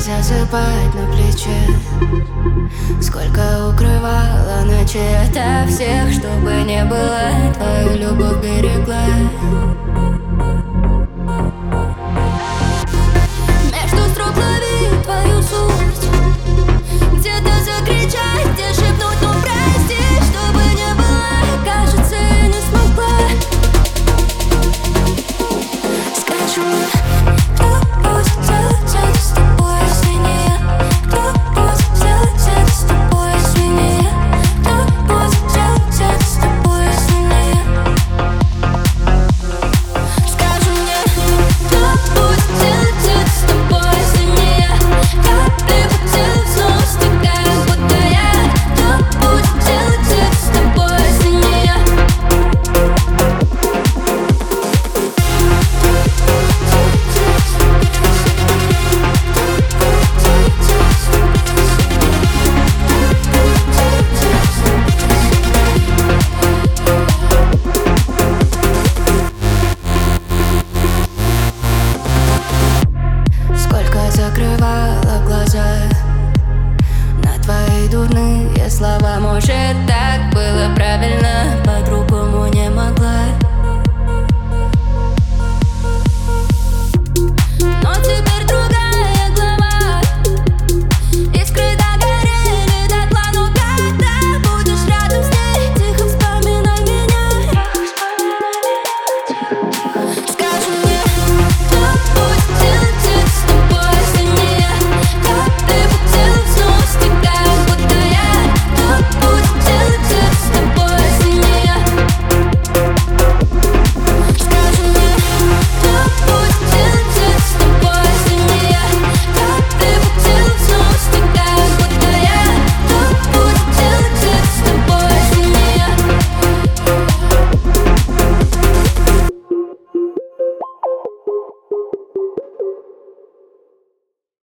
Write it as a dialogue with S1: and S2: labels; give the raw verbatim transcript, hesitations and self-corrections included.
S1: засыпать на плече. Сколько укрывала ночи ото всех, чтобы не было, твою любовь берегла. Между строк лови твою суть, где-то закричать, где шепнуть, ну прости, чтобы не было, кажется, я не смогла. Скажу, кто будет делать это с тобой, если не я? Кто будет делать это с тобой, если не я? Кто будет делать это с тобой, если не я? Скажи мне, кто будет делать это с тобой, если не я? Как-либо делать снова с такая, будто я. Кто будет делать это с тобой, если не я? Сколько закрывала глаза на твои дурные слова, может,